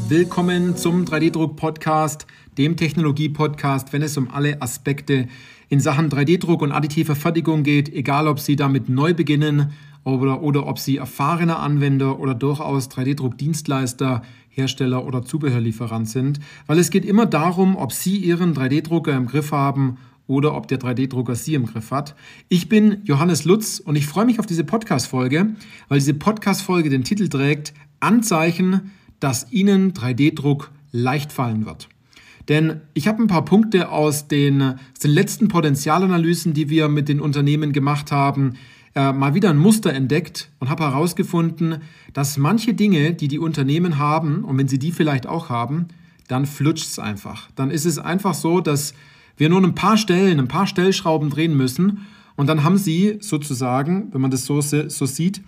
Willkommen zum 3D-Druck-Podcast, dem Technologie-Podcast, wenn es um alle Aspekte in Sachen 3D-Druck und additiver Fertigung geht, egal ob Sie damit neu beginnen oder ob Sie erfahrener Anwender oder durchaus 3D-Druck-Dienstleister, Hersteller oder Zubehörlieferant sind, weil es geht immer darum, ob Sie Ihren 3D-Drucker im Griff haben oder ob der 3D-Drucker Sie im Griff hat. Ich bin Johannes Lutz und ich freue mich auf diese Podcast-Folge, weil diese Podcast-Folge den Titel trägt Anzeichen, dass Ihnen 3D-Druck leicht fallen wird. Denn ich habe ein paar Punkte aus den letzten Potenzialanalysen, die wir mit den Unternehmen gemacht haben, mal wieder ein Muster entdeckt und habe herausgefunden, dass manche Dinge, die die Unternehmen haben, und wenn sie die vielleicht auch haben, dann flutscht es einfach. Dann ist es einfach so, dass wir nur ein paar Stellschrauben drehen müssen und dann haben sie sozusagen, wenn man das so sieht,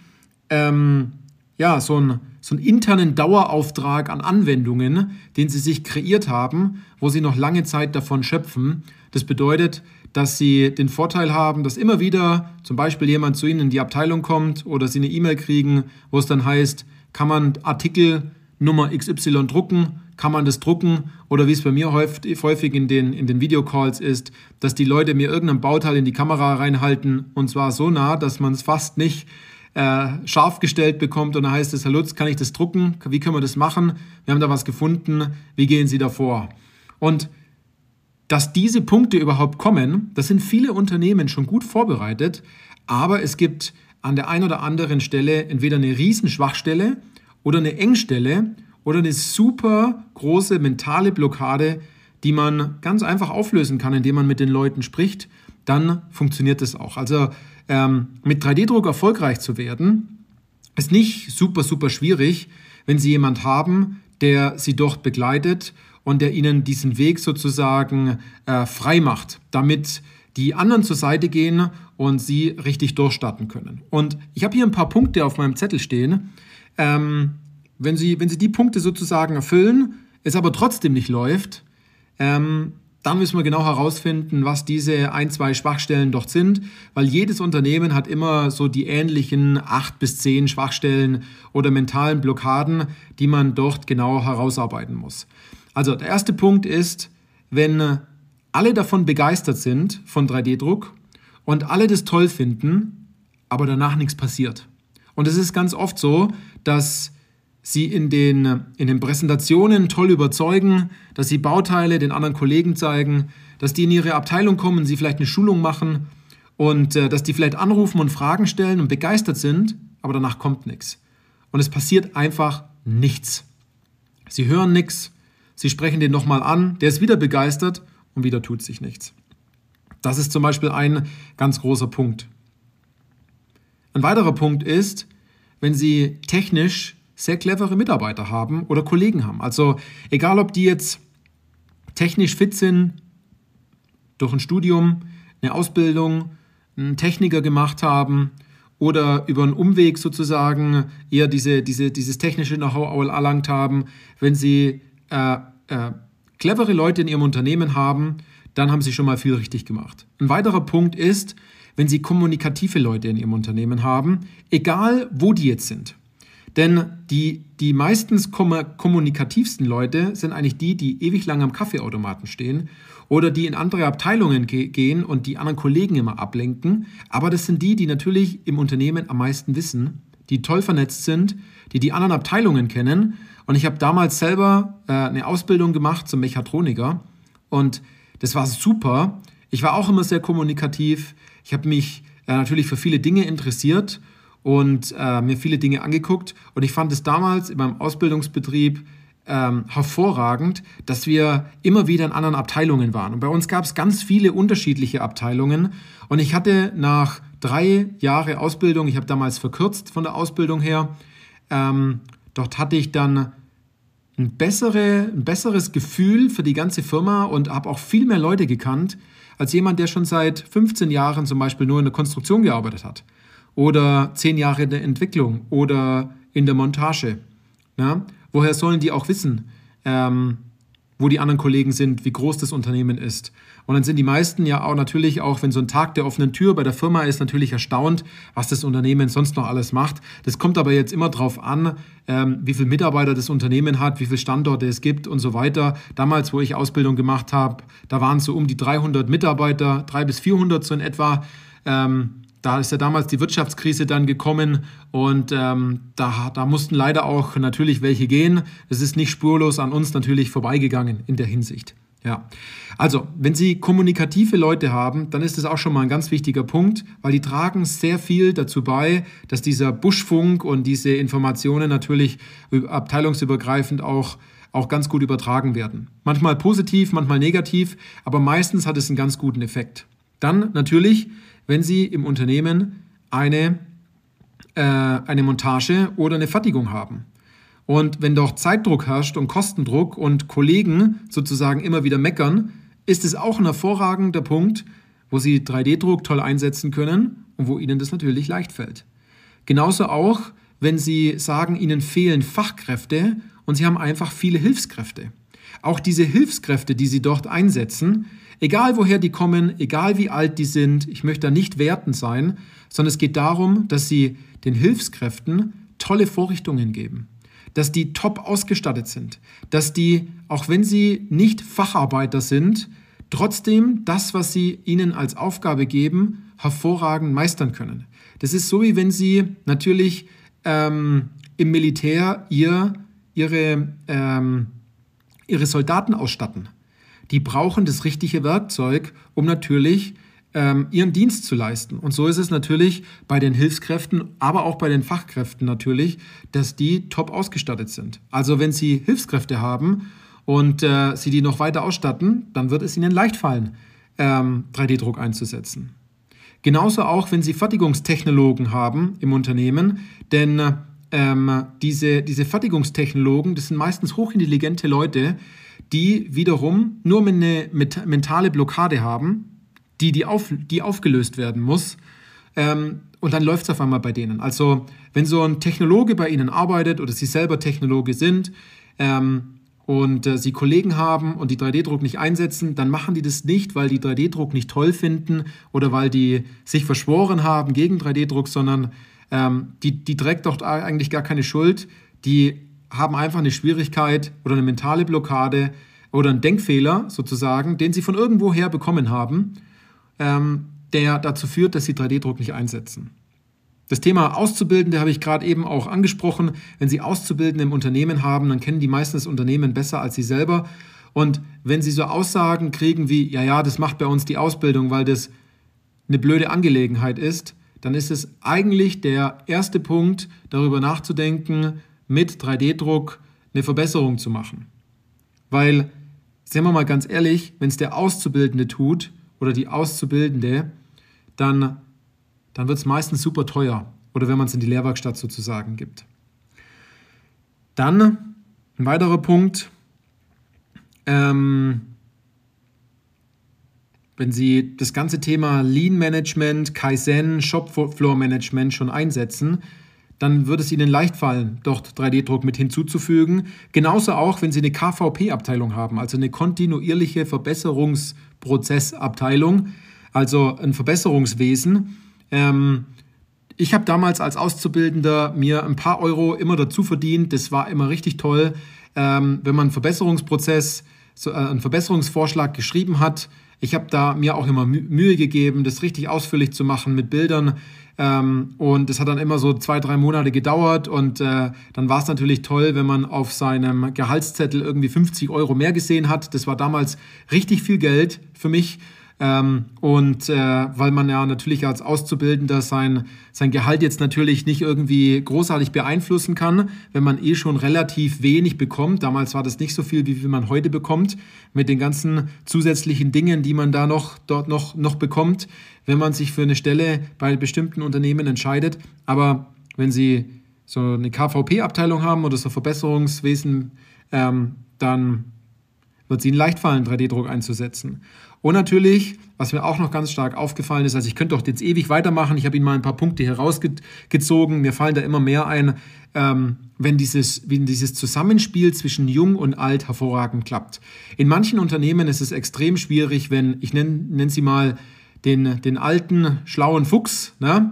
so einen internen Dauerauftrag an Anwendungen, den sie sich kreiert haben, wo sie noch lange Zeit davon schöpfen. Das bedeutet, dass sie den Vorteil haben, dass immer wieder zum Beispiel jemand zu ihnen in die Abteilung kommt oder sie eine E-Mail kriegen, wo es dann heißt, kann man Artikel Nummer XY drucken, kann man das drucken oder wie es bei mir häufig in den Videocalls ist, dass die Leute mir irgendein Bauteil in die Kamera reinhalten und zwar so nah, dass man es fast nicht scharf gestellt bekommt und dann heißt es, Herr Lutz, kann ich das drucken? Wie können wir das machen? Wir haben da was gefunden. Wie gehen Sie da vor? Und dass diese Punkte überhaupt kommen, das sind viele Unternehmen schon gut vorbereitet, aber es gibt an der einen oder anderen Stelle entweder eine Riesenschwachstelle oder eine Engstelle oder eine super große mentale Blockade, die man ganz einfach auflösen kann, indem man mit den Leuten spricht. Dann funktioniert das auch. Also mit 3D-Druck erfolgreich zu werden, ist nicht super schwierig, wenn Sie jemanden haben, der Sie dort begleitet und der Ihnen diesen Weg sozusagen frei macht, damit die anderen zur Seite gehen und Sie richtig durchstarten können. Und ich habe hier ein paar Punkte auf meinem Zettel stehen. Wenn Sie die Punkte sozusagen erfüllen, es aber trotzdem nicht läuft, dann müssen wir genau herausfinden, was diese 1-2 Schwachstellen dort sind, weil jedes Unternehmen hat immer so die ähnlichen 8 bis 10 Schwachstellen oder mentalen Blockaden, die man dort genau herausarbeiten muss. Also der erste Punkt ist, wenn alle davon begeistert sind, von 3D-Druck und alle das toll finden, aber danach nichts passiert. Und es ist ganz oft so, dass Sie in den Präsentationen toll überzeugen, dass Sie Bauteile den anderen Kollegen zeigen, dass die in ihre Abteilung kommen, Sie vielleicht eine Schulung machen und dass die vielleicht anrufen und Fragen stellen und begeistert sind, aber danach kommt nichts. Und es passiert einfach nichts. Sie hören nichts, Sie sprechen den nochmal an, der ist wieder begeistert und wieder tut sich nichts. Das ist zum Beispiel ein ganz großer Punkt. Ein weiterer Punkt ist, wenn Sie technisch sehr clevere Mitarbeiter haben oder Kollegen haben. Also egal, ob die jetzt technisch fit sind, durch ein Studium, eine Ausbildung, einen Techniker gemacht haben oder über einen Umweg sozusagen eher dieses technische Know-how erlangt haben. Wenn sie clevere Leute in ihrem Unternehmen haben, dann haben sie schon mal viel richtig gemacht. Ein weiterer Punkt ist, wenn sie kommunikative Leute in ihrem Unternehmen haben, egal wo die jetzt sind. Denn die meistens kommunikativsten Leute sind eigentlich die ewig lang am Kaffeeautomaten stehen oder die in andere Abteilungen gehen und die anderen Kollegen immer ablenken. Aber das sind die natürlich im Unternehmen am meisten wissen, die toll vernetzt sind, die anderen Abteilungen kennen. Und ich habe damals selber eine Ausbildung gemacht zum Mechatroniker und das war super. Ich war auch immer sehr kommunikativ. Ich habe mich natürlich für viele Dinge interessiert und mir viele Dinge angeguckt und ich fand es damals in meinem Ausbildungsbetrieb hervorragend, dass wir immer wieder in anderen Abteilungen waren. Und bei uns gab es ganz viele unterschiedliche Abteilungen und ich hatte nach 3 Jahren Ausbildung, ich habe damals verkürzt von der Ausbildung her, dort hatte ich dann ein besseres Gefühl für die ganze Firma und habe auch viel mehr Leute gekannt, als jemand, der schon seit 15 Jahren zum Beispiel nur in der Konstruktion gearbeitet hat. Oder 10 Jahre in der Entwicklung oder in der Montage. Ja? Woher sollen die auch wissen, wo die anderen Kollegen sind, wie groß das Unternehmen ist. Und dann sind die meisten ja auch natürlich, auch wenn so ein Tag der offenen Tür bei der Firma ist, natürlich erstaunt, was das Unternehmen sonst noch alles macht. Das kommt aber jetzt immer drauf an, wie viele Mitarbeiter das Unternehmen hat, wie viele Standorte es gibt und so weiter. Damals, wo ich Ausbildung gemacht habe, da waren es so um die 300 Mitarbeiter, 300 bis 400 so in etwa. Da ist ja damals die Wirtschaftskrise dann gekommen und da mussten leider auch natürlich welche gehen. Es ist nicht spurlos an uns natürlich vorbeigegangen in der Hinsicht. Ja, also wenn Sie kommunikative Leute haben, dann ist das auch schon mal ein ganz wichtiger Punkt, weil die tragen sehr viel dazu bei, dass dieser Buschfunk und diese Informationen natürlich abteilungsübergreifend auch ganz gut übertragen werden. Manchmal positiv, manchmal negativ, aber meistens hat es einen ganz guten Effekt. Dann natürlich, wenn Sie im Unternehmen eine Montage oder eine Fertigung haben. Und wenn doch Zeitdruck herrscht und Kostendruck und Kollegen sozusagen immer wieder meckern, ist es auch ein hervorragender Punkt, wo Sie 3D-Druck toll einsetzen können und wo Ihnen das natürlich leicht fällt. Genauso auch, wenn Sie sagen, Ihnen fehlen Fachkräfte und Sie haben einfach viele Hilfskräfte. Auch diese Hilfskräfte, die Sie dort einsetzen, egal woher die kommen, egal wie alt die sind, ich möchte da nicht wertend sein, sondern es geht darum, dass Sie den Hilfskräften tolle Vorrichtungen geben. Dass die top ausgestattet sind, dass die, auch wenn sie nicht Facharbeiter sind, trotzdem das, was sie ihnen als Aufgabe geben, hervorragend meistern können. Das ist so, wie wenn sie natürlich im Militär ihre Soldaten ausstatten. Die brauchen das richtige Werkzeug, um natürlich ihren Dienst zu leisten. Und so ist es natürlich bei den Hilfskräften, aber auch bei den Fachkräften natürlich, dass die top ausgestattet sind. Also wenn Sie Hilfskräfte haben und Sie die noch weiter ausstatten, dann wird es Ihnen leicht fallen, 3D-Druck einzusetzen. Genauso auch, wenn Sie Fertigungstechnologen haben im Unternehmen, denn diese Fertigungstechnologen, das sind meistens hochintelligente Leute, die wiederum nur eine mentale Blockade haben, die aufgelöst werden muss. Und dann läuft es auf einmal bei denen. Also wenn so ein Technologe bei Ihnen arbeitet oder Sie selber Technologe sind und Sie Kollegen haben und die 3D-Druck nicht einsetzen, dann machen die das nicht, weil die 3D-Druck nicht toll finden oder weil die sich verschworen haben gegen 3D-Druck, sondern die trägt doch eigentlich gar keine Schuld. Die haben einfach eine Schwierigkeit oder eine mentale Blockade oder einen Denkfehler sozusagen, den sie von irgendwoher bekommen haben, der dazu führt, dass sie 3D-Druck nicht einsetzen. Das Thema Auszubildende habe ich gerade eben auch angesprochen. Wenn Sie Auszubildende im Unternehmen haben, dann kennen die meisten das Unternehmen besser als Sie selber. Und wenn Sie so Aussagen kriegen wie, ja, das macht bei uns die Ausbildung, weil das eine blöde Angelegenheit ist, dann ist es eigentlich der erste Punkt, darüber nachzudenken, mit 3D-Druck eine Verbesserung zu machen. Weil, sagen wir mal ganz ehrlich, wenn es der Auszubildende tut, oder die Auszubildende, dann wird es meistens super teuer. Oder wenn man es in die Lehrwerkstatt sozusagen gibt. Dann ein weiterer Punkt, wenn Sie das ganze Thema Lean Management, Kaizen, Shopfloor Management schon einsetzen, dann wird es Ihnen leicht fallen, dort 3D-Druck mit hinzuzufügen. Genauso auch, wenn Sie eine KVP-Abteilung haben, also eine kontinuierliche Verbesserungsprozessabteilung, also ein Verbesserungswesen. Ich habe damals als Auszubildender mir ein paar Euro immer dazu verdient. Das war immer richtig toll, wenn man einen Verbesserungsvorschlag geschrieben hat. Ich habe da mir auch immer Mühe gegeben, das richtig ausführlich zu machen mit Bildern. Und das hat dann immer so 2-3 Monate gedauert und dann war es natürlich toll, wenn man auf seinem Gehaltszettel irgendwie 50 Euro mehr gesehen hat. Das war damals richtig viel Geld für mich weil man ja natürlich als Auszubildender sein Gehalt jetzt natürlich nicht irgendwie großartig beeinflussen kann, wenn man schon relativ wenig bekommt. Damals war das nicht so viel, wie man heute bekommt, mit den ganzen zusätzlichen Dingen, die man da dort noch bekommt, wenn man sich für eine Stelle bei bestimmten Unternehmen entscheidet. Aber wenn Sie so eine KVP-Abteilung haben oder so Verbesserungswesen, dann wird es ihnen leicht fallen, 3D-Druck einzusetzen. Und natürlich, was mir auch noch ganz stark aufgefallen ist, also ich könnte doch jetzt ewig weitermachen, ich habe Ihnen mal ein paar Punkte hier rausgezogen, mir fallen da immer mehr ein, wenn dieses Zusammenspiel zwischen Jung und Alt hervorragend klappt. In manchen Unternehmen ist es extrem schwierig, wenn, ich nenne sie mal den alten, schlauen Fuchs, ne,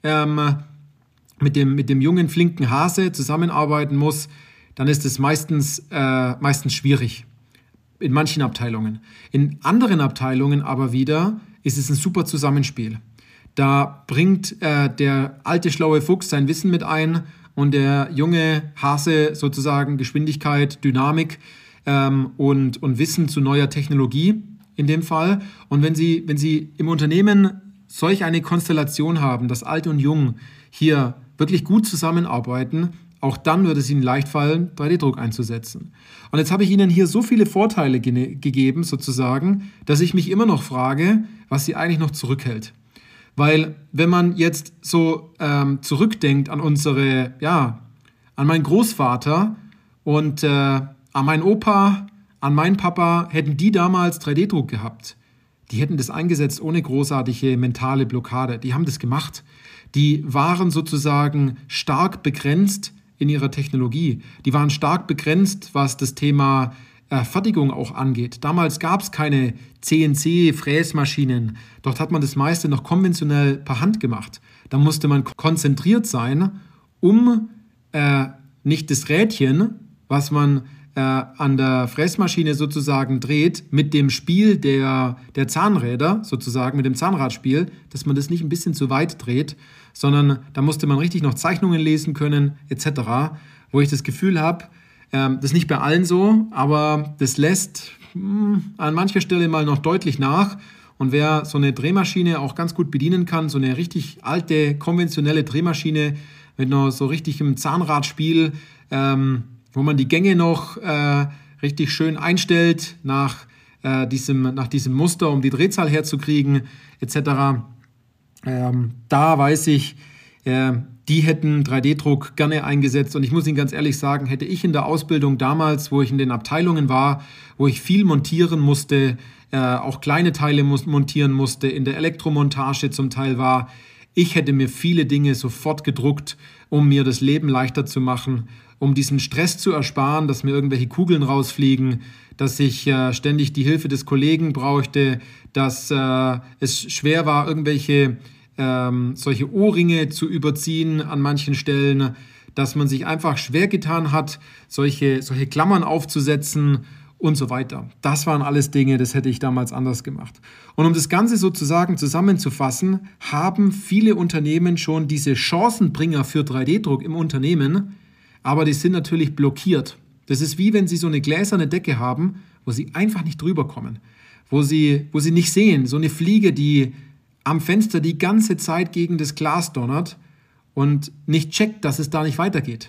mit dem jungen, flinken Hase zusammenarbeiten muss, dann ist es meistens schwierig. In manchen Abteilungen. In anderen Abteilungen aber wieder ist es ein super Zusammenspiel. Da bringt der alte, schlaue Fuchs sein Wissen mit ein und der junge Hase sozusagen Geschwindigkeit, Dynamik und Wissen zu neuer Technologie in dem Fall. Und wenn Sie im Unternehmen solch eine Konstellation haben, dass Alt und Jung hier wirklich gut zusammenarbeiten, auch dann wird es Ihnen leicht fallen, 3D-Druck einzusetzen. Und jetzt habe ich Ihnen hier so viele Vorteile gegeben, sozusagen, dass ich mich immer noch frage, was Sie eigentlich noch zurückhält. Weil wenn man jetzt so zurückdenkt an an meinen Großvater und an meinen Opa, an meinen Papa, hätten die damals 3D-Druck gehabt. Die hätten das eingesetzt ohne großartige mentale Blockade. Die haben das gemacht. Die waren sozusagen stark begrenzt in ihrer Technologie. Die waren stark begrenzt, was das Thema Fertigung auch angeht. Damals gab es keine CNC-Fräsmaschinen. Dort hat man das meiste noch konventionell per Hand gemacht. Da musste man konzentriert sein, um nicht das Rädchen, was man an der Fräsmaschine sozusagen dreht, mit dem Spiel der Zahnräder, sozusagen mit dem Zahnradspiel, dass man das nicht ein bisschen zu weit dreht, sondern da musste man richtig noch Zeichnungen lesen können, etc., wo ich das Gefühl habe, das ist nicht bei allen so, aber das lässt an mancher Stelle mal noch deutlich nach. Und wer so eine Drehmaschine auch ganz gut bedienen kann, so eine richtig alte, konventionelle Drehmaschine mit noch so richtigem Zahnradspiel, wo man die Gänge noch richtig schön einstellt nach diesem Muster, um die Drehzahl herzukriegen, etc., da weiß ich, die hätten 3D-Druck gerne eingesetzt. Und ich muss Ihnen ganz ehrlich sagen, hätte ich in der Ausbildung damals, wo ich in den Abteilungen war, wo ich viel montieren musste, auch kleine Teile montieren musste, in der Elektromontage zum Teil war, ich hätte mir viele Dinge sofort gedruckt, um mir das Leben leichter zu machen, um diesen Stress zu ersparen, dass mir irgendwelche Kugeln rausfliegen, dass ich ständig die Hilfe des Kollegen brauchte, dass es schwer war, irgendwelche solche Ohrringe zu überziehen an manchen Stellen, dass man sich einfach schwer getan hat, solche Klammern aufzusetzen und so weiter. Das waren alles Dinge, das hätte ich damals anders gemacht. Und um das Ganze sozusagen zusammenzufassen, haben viele Unternehmen schon diese Chancenbringer für 3D-Druck im Unternehmen, aber die sind natürlich blockiert. Das ist wie wenn Sie so eine gläserne Decke haben, wo Sie einfach nicht drüber kommen, wo Sie nicht sehen, so eine Fliege, die am Fenster die ganze Zeit gegen das Glas donnert und nicht checkt, dass es da nicht weitergeht.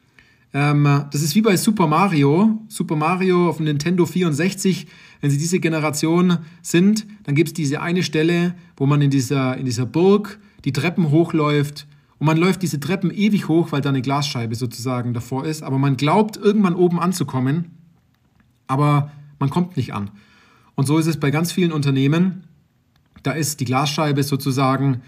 Das ist wie bei Super Mario auf dem Nintendo 64. Wenn Sie diese Generation sind, dann gibt es diese eine Stelle, wo man in dieser Burg die Treppen hochläuft und man läuft diese Treppen ewig hoch, weil da eine Glasscheibe sozusagen davor ist, aber man glaubt, irgendwann oben anzukommen, aber man kommt nicht an. Und so ist es bei ganz vielen Unternehmen. Da ist die Glasscheibe sozusagen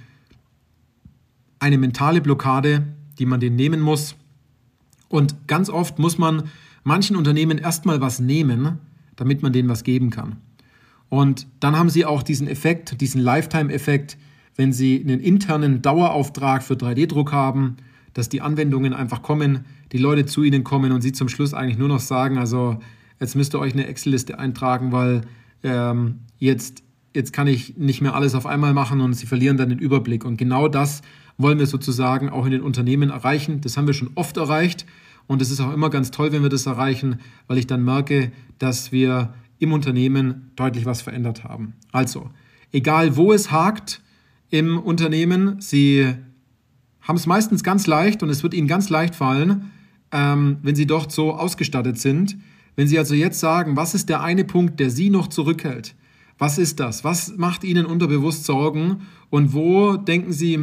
eine mentale Blockade, die man denen nehmen muss. Und ganz oft muss man manchen Unternehmen erstmal was nehmen, damit man denen was geben kann. Und dann haben sie auch diesen Effekt, diesen Lifetime-Effekt, wenn sie einen internen Dauerauftrag für 3D-Druck haben, dass die Anwendungen einfach kommen, die Leute zu ihnen kommen und sie zum Schluss eigentlich nur noch sagen, also jetzt müsst ihr euch eine Excel-Liste eintragen, weil jetzt kann ich nicht mehr alles auf einmal machen und sie verlieren dann den Überblick. Und genau das wollen wir sozusagen auch in den Unternehmen erreichen. Das haben wir schon oft erreicht und es ist auch immer ganz toll, wenn wir das erreichen, weil ich dann merke, dass wir im Unternehmen deutlich was verändert haben. Also, egal wo es hakt im Unternehmen, Sie haben es meistens ganz leicht und es wird Ihnen ganz leicht fallen, wenn Sie dort so ausgestattet sind. Wenn Sie also jetzt sagen, was ist der eine Punkt, der Sie noch zurückhält? Was ist das? Was macht Ihnen unterbewusst Sorgen? Und wo denken Sie,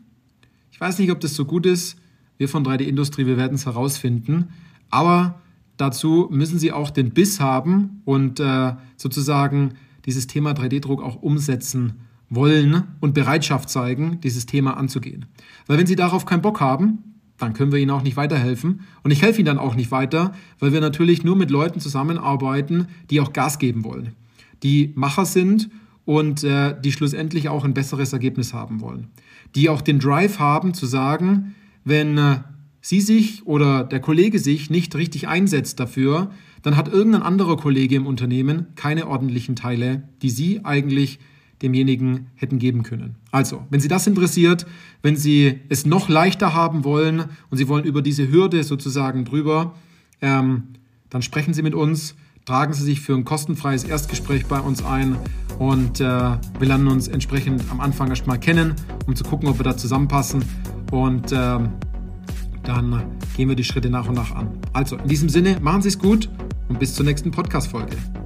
ich weiß nicht, ob das so gut ist. Wir von 3D Industrie, wir werden es herausfinden. Aber dazu müssen Sie auch den Biss haben und sozusagen dieses Thema 3D-Druck auch umsetzen wollen und Bereitschaft zeigen, dieses Thema anzugehen. Weil wenn Sie darauf keinen Bock haben, dann können wir Ihnen auch nicht weiterhelfen. Und ich helfe Ihnen dann auch nicht weiter, weil wir natürlich nur mit Leuten zusammenarbeiten, die auch Gas geben wollen, die Macher sind und die schlussendlich auch ein besseres Ergebnis haben wollen. Die auch den Drive haben zu sagen, wenn Sie sich oder der Kollege sich nicht richtig einsetzt dafür, dann hat irgendein anderer Kollege im Unternehmen keine ordentlichen Teile, die Sie eigentlich demjenigen hätten geben können. Also, wenn Sie das interessiert, wenn Sie es noch leichter haben wollen und Sie wollen über diese Hürde sozusagen drüber, dann sprechen Sie mit uns, tragen Sie sich für ein kostenfreies Erstgespräch bei uns ein und wir lernen uns entsprechend am Anfang erstmal kennen, um zu gucken, ob wir da zusammenpassen und dann gehen wir die Schritte nach und nach an. Also, in diesem Sinne, machen Sie es gut und bis zur nächsten Podcast-Folge.